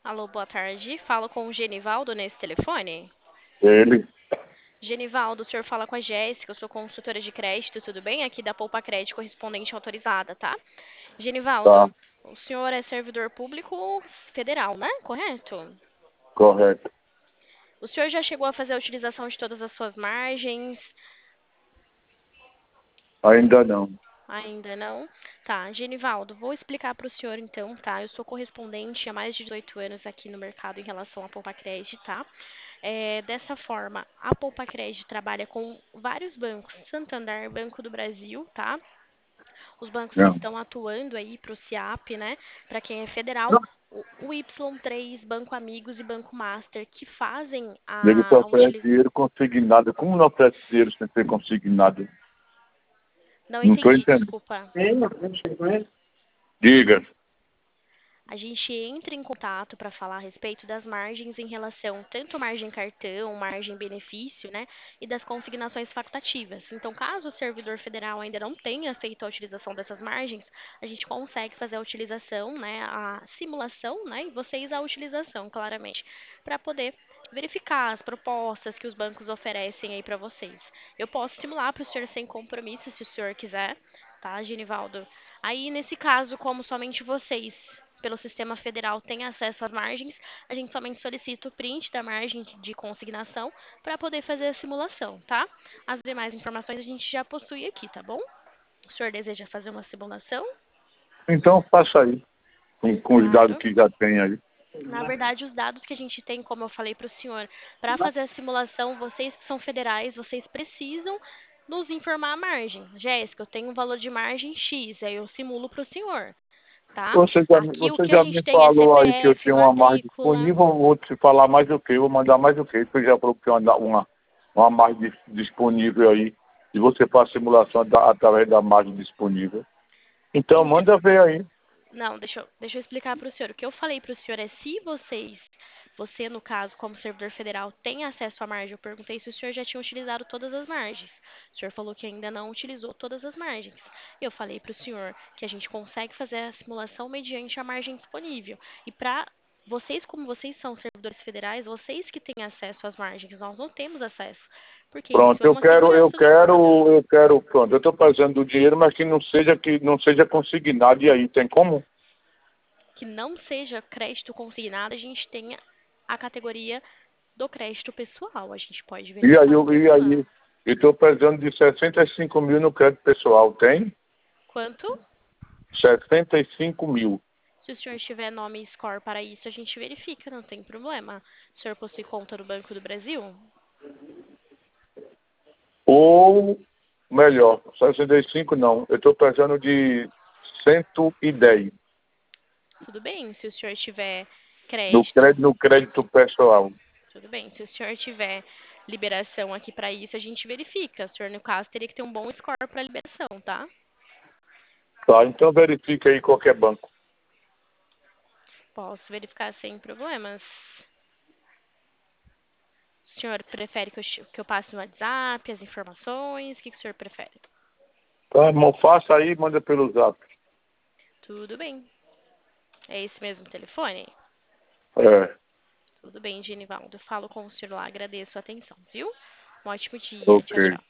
Alô, boa tarde. Falo com o Genivaldo nesse telefone. Ele, Genivaldo, o senhor fala com a Jéssica, eu sou consultora de crédito, tudo bem? Aqui da Poupa Crédito, correspondente autorizada, tá? tá, Genivaldo, o senhor é servidor público federal, né? Correto? correto. O senhor já chegou a fazer a utilização de todas as suas margens? Ainda não. Ainda não? Tá, Genivaldo, vou explicar para o senhor então, tá? Eu sou correspondente há mais de 18 anos aqui no mercado em relação à Poupa Crédito, tá? Dessa forma, a Poupa Crédito trabalha com vários bancos, Santander, Banco do Brasil, tá? Os bancos que Não. estão atuando aí para o SIAP, né? Para quem é federal, o Y3, Banco Amigos e Banco Master, que fazem Ele só a oferece utilização. dinheiro consignado. Como não oferece dinheiro sem ser consignado? Não Não estou entendi, entendendo. desculpa. Diga. A gente entra em contato para falar a respeito das margens em relação tanto margem cartão, margem benefício, né, e das consignações facultativas. Então, caso o servidor federal ainda não tenha feito a utilização dessas margens, a gente consegue fazer a utilização, né, a simulação, né, e vocês a utilização, claramente, para poder verificar as propostas que os bancos oferecem aí para vocês. Eu posso simular para o senhor sem compromisso, se o senhor quiser, tá, Genivaldo? Aí, nesse caso, como somente vocês pelo sistema federal tem acesso às margens, a gente somente solicita o print da margem de consignação para poder fazer a simulação, tá? As demais informações a gente já possui aqui, tá bom? O senhor deseja fazer uma simulação? Então faça aí, com os dados Claro. que já tem aí. Na verdade, os dados que a gente tem, como eu falei para o senhor, para fazer a simulação, vocês que são federais, vocês precisam nos informar a margem. Jéssica, eu tenho um valor de margem X, aí eu simulo para o senhor, tá? Aqui o Você que a já me gente tem é falou aí que eu CPF, tinha uma margem matrícula. disponível. Vou te falar mais o quê? Vou mandar mais o quê? Você já falou que tem uma margem disponível aí. E você faz simulação através da margem disponível. Então Então, manda ver aí. não, deixa eu explicar para o senhor. O que eu falei para o senhor é se você no caso, como servidor federal, tem acesso à margem. Eu perguntei se o senhor já tinha utilizado todas as margens. O senhor falou que ainda não utilizou todas as margens. Eu falei para o senhor que a gente consegue fazer a simulação mediante a margem disponível. E para vocês, como vocês são servidores federais, vocês que têm acesso às margens, nós não temos acesso. Porque isso Pronto, é uma segurança do senhor. pronto, eu estou precisando do dinheiro, mas que não seja consignado. E aí, tem como? Que não seja crédito consignado, a gente tenha a categoria do crédito pessoal. A gente pode verificar por E lá. aí, eu estou precisando de 65 mil no crédito pessoal, tem? Quanto? 65 mil. Se o senhor tiver nome e score para isso, a gente verifica, não tem problema. O senhor possui conta no Banco do Brasil? Ou, melhor, 65 não, eu estou precisando de 110 Tudo bem, se o senhor tiver crédito, no crédito pessoal. tudo bem. Se o senhor tiver liberação aqui para isso, a gente verifica. O senhor, no caso, teria que ter um bom score para liberação, tá? Tá, então verifica aí qualquer banco. Posso verificar sem problemas. O senhor prefere que eu passe no WhatsApp as informações? O que o senhor prefere? Tá, irmão, faça aí, manda pelo zap. Tudo bem. É esse mesmo telefone? É, Tudo bem, Genivaldo. Falo com o senhor lá. Agradeço a atenção, viu? Um ótimo dia. Tchau, ok. tchau.